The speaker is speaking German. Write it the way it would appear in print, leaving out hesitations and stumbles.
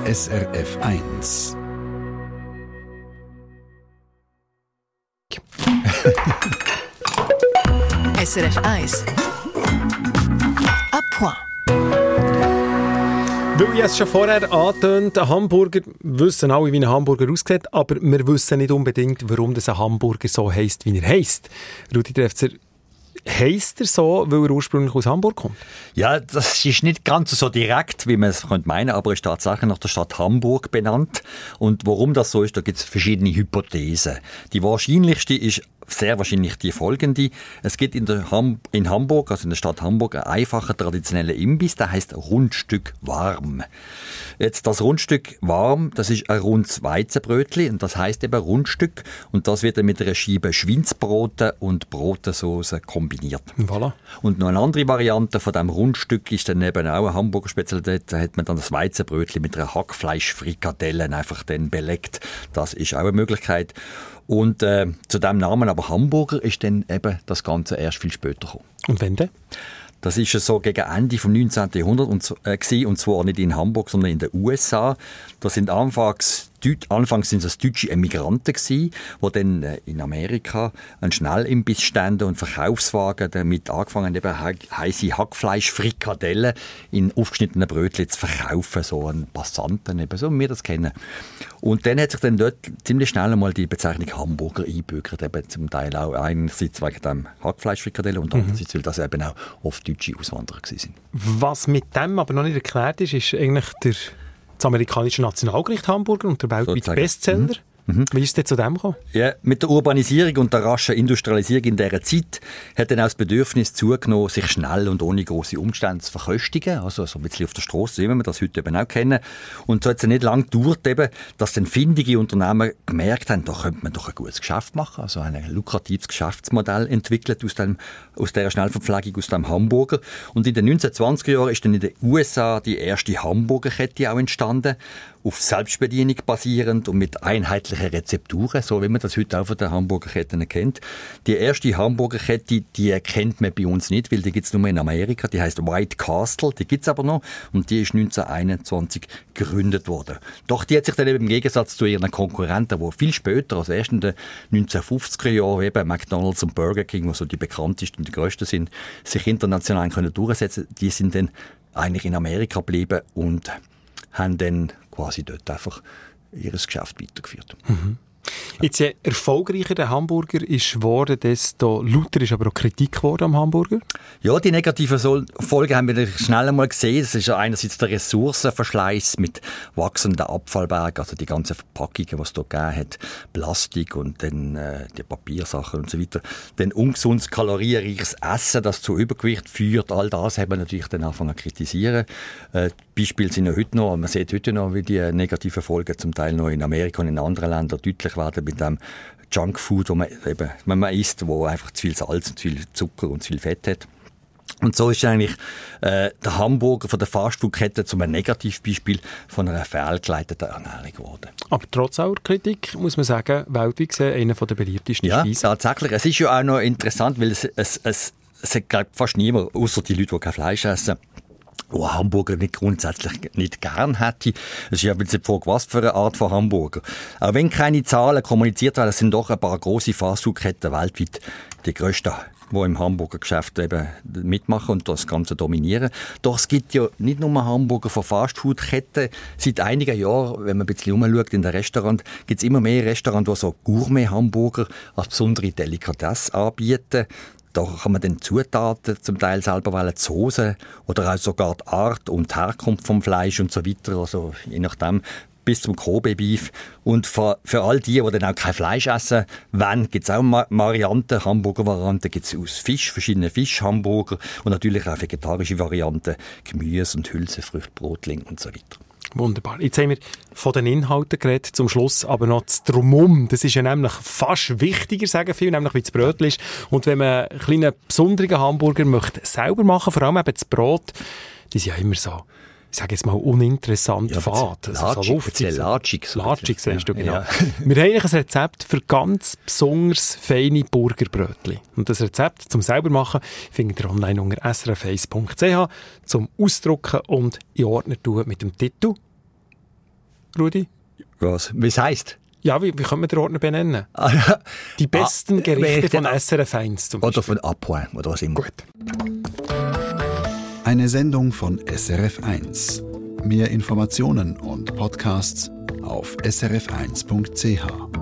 SRF 1. SRF 1. À point. Weil ich es schon vorher angetönt, ein Hamburger, wissen alle, wie ein Hamburger aussieht, aber wir wissen nicht unbedingt, warum das ein Hamburger so heisst, wie er heisst. Rudi Trefzer, heisst er so, weil er ursprünglich aus Hamburg kommt? Ja, das ist nicht ganz so direkt, wie man es meinen könnte, aber er ist tatsächlich nach der Stadt Hamburg benannt. Und warum das so ist, da gibt es verschiedene Hypothesen. Die wahrscheinlichste ist sehr wahrscheinlich die folgende. Es gibt in Hamburg, also in der Stadt Hamburg, einen einfachen traditionellen Imbiss, der heisst Rundstück warm. Jetzt das Rundstück warm, das ist ein rundes Weizenbrötli und das heisst eben Rundstück und das wird dann mit einer Scheibe Schweinsbrote und Brotensauce kombiniert. Voilà. Und noch eine andere Variante von diesem Rundstück ist dann eben auch eine Hamburger Spezialität. Da hat man dann das Weizenbrötli mit einer Hackfleischfrikadelle einfach dann belegt. Das ist auch eine Möglichkeit. Und zu dem Namen aber Hamburger ist dann eben das Ganze erst viel später gekommen. Und wann denn? Das ist so gegen Ende des 19. Jahrhunderts und zwar nicht in Hamburg, sondern in den USA. Das sind anfangs sind es deutsche Emigranten gewesen, die dann in Amerika einen Schnellimbiss standen und Verkaufswagen damit angefangen haben, heisse Hackfleisch-Frikadellen in aufgeschnittenen Brötchen zu verkaufen, so an Passanten, eben so wie wir das kennen. Und dann hat sich dann dort ziemlich schnell einmal die Bezeichnung Hamburger eingebürgert, eben zum Teil auch einerseits wegen dem Hackfleisch-Frikadellen und andererseits, weil das eben auch oft deutsche Auswanderer waren. Was mit dem aber noch nicht erklärt ist, ist eigentlich das amerikanische Nationalgericht Hamburger und der weltweite Bestseller. Wie ist es denn zu dem gekommen? Ja, mit der Urbanisierung und der raschen Industrialisierung in dieser Zeit hat dann auch das Bedürfnis zugenommen, sich schnell und ohne grosse Umstände zu verköstigen. Also so ein bisschen auf der Strasse, wie wir das heute eben auch kennen. Und so hat es nicht lange gedauert, eben, dass dann findige Unternehmen gemerkt haben, da könnte man doch ein gutes Geschäft machen. Also ein lukratives Geschäftsmodell entwickelt aus dieser Schnellverpflegung, aus dem Hamburger. Und in den 1920er Jahren ist dann in den USA die erste Hamburgerkette auch entstanden, auf Selbstbedienung basierend und mit einheitlichen Rezepturen, so wie man das heute auch von den Hamburgerketten kennt. Die erste Hamburgerkette, die kennt man bei uns nicht, weil die gibt es nur in Amerika. Die heißt White Castle, die gibt es aber noch und die ist 1921 gegründet worden. Doch die hat sich dann eben im Gegensatz zu ihren Konkurrenten, die viel später, also erst in den 1950er Jahren, eben McDonald's und Burger King, die so die bekanntesten und die grössten sind, sich international können durchsetzen. Die sind dann eigentlich in Amerika geblieben und haben dann quasi dort einfach ihr Geschäft weitergeführt. Mhm. Jetzt je erfolgreicher der Hamburger ist geworden, desto lauter ist aber auch Kritik geworden am Hamburger. Ja, die negativen Folgen haben wir schnell einmal gesehen. Das ist ja einerseits der Ressourcenverschleiß mit wachsenden Abfallbergen, also die ganzen Verpackungen, die es da gegeben hat, Plastik und dann die Papiersachen und so weiter. Dann ungesundes, kalorienreiches Essen, das zu Übergewicht führt. All das haben wir natürlich dann angefangen zu kritisieren. Beispiele sind ja heute noch, man sieht heute noch, wie die negativen Folgen zum Teil noch in Amerika und in anderen Ländern deutlich werden mit dem Junkfood, wo man isst, wo einfach zu viel Salz und zu viel Zucker und zu viel Fett hat. Und so ist eigentlich der Hamburger von der Fastfood-Kette zum Negativbeispiel von einer fehlgeleiteten Ernährung geworden. Aber trotz aller Kritik, muss man sagen, weltweit gesehen einer der beliebtesten Speisen. Ja, tatsächlich. Es ist ja auch noch interessant, weil es hat fast niemand, außer die Leute, die kein Fleisch essen, die Hamburger nicht grundsätzlich nicht gern hätte. Es ist ja ein bisschen die Frage, was für eine Art von Hamburger. Auch wenn keine Zahlen kommuniziert werden, es sind doch ein paar grosse Fastfood-Ketten weltweit die grössten, die im Hamburger Geschäft eben mitmachen und das Ganze dominieren. Doch es gibt ja nicht nur Hamburger von Fastfood-Ketten. Seit einigen Jahren, wenn man ein bisschen umschaut in den Restaurants, gibt es immer mehr Restaurants, die so Gourmet-Hamburger als besondere Delikatesse anbieten. Da kann man dann Zutaten zum Teil selber wählen, die Soße oder auch sogar die Art und die Herkunft vom Fleisch und so weiter, also je nachdem bis zum Kobe-Beef. Und für all die dann auch kein Fleisch essen wollen, gibt es auch Varianten, Hamburger-Varianten gibt es aus Fisch, verschiedene Fisch-Hamburger und natürlich auch vegetarische Varianten, Gemüse und Hülsenfrüchte, Brotling und so weiter. Wunderbar. Jetzt haben wir von den Inhalten geredet, zum Schluss aber noch das Drumherum. Das ist ja nämlich fast wichtiger, sagen viele, nämlich wie das Brötchen ist. Und wenn man einen kleinen besonderen Hamburger möchte selber machen, vor allem eben das Brot, die sind ja immer so, ich sage jetzt mal, uninteressant fad. Latschig, sagst du, genau. Ja. Wir haben eigentlich ein Rezept für ganz besonders feine Burgerbrötchen. Und das Rezept zum selber machen findet ihr online unter srf1.ch zum Ausdrucken und in Ordner tun mit dem Titel Rudi? Was? Wie es heisst? Ja, wie können wir den Ordner benennen? Die besten Gerichte von SRF 1 zum Beispiel. Oder von Appoint oder was immer. Gut. Eine Sendung von SRF 1. Mehr Informationen und Podcasts auf srf1.ch.